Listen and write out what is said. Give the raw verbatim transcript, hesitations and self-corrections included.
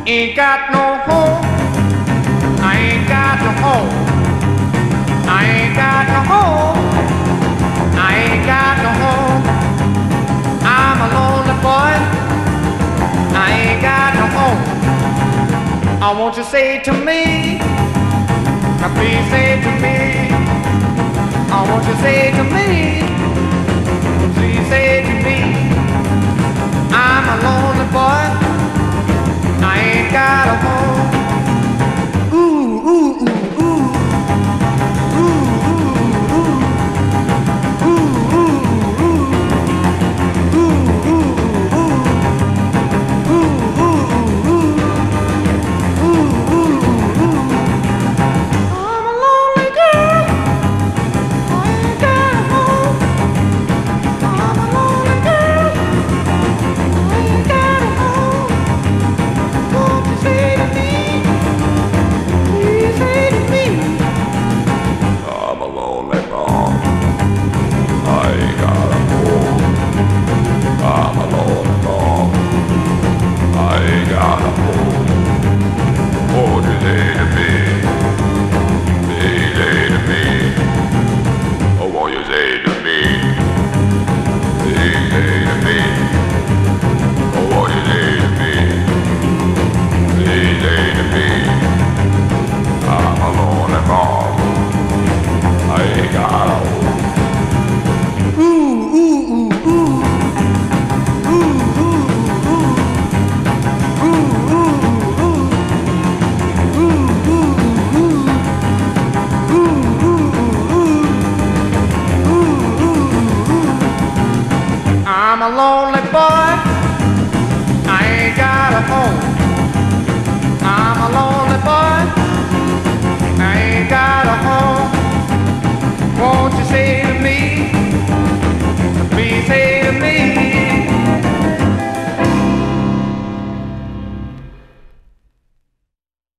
Ain't got no home. I ain't got no home. I ain't got no home. I ain't got no home. I'm a lonely boy. I ain't got no home. I want you to say to me, now please say to me. I want you to say to me, please say to me. I'm a lonely boy. I ain't got a home. Ooh, ooh, ooh, ooh. Ooh, ooh, ooh. Ooh, ooh, ooh. Ooh, ooh, ooh. Ooh, ooh, ooh. Ooh, ooh, ooh. I'm a lonely girl. I ain't got a home. I'm a lonely girl. I ain't got a home. Won't you say to me, please say to me, I'm a lonely man, I ain't got a home. I'm a lonely man, I ain't got a home. Won't you say to me, please say to me, oh, won't you say to me, please say to me, oh, won't you say to me. Please say to me, I'm a lonely man. I ain't got a home. Ooh, ooh, ooh, ooh. Ooh, ooh, ooh. Ooh, ooh, ooh. Ooh, ooh, ooh. Ooh, ooh, ooh. Ooh, ooh, ooh. I'm a lonely boy.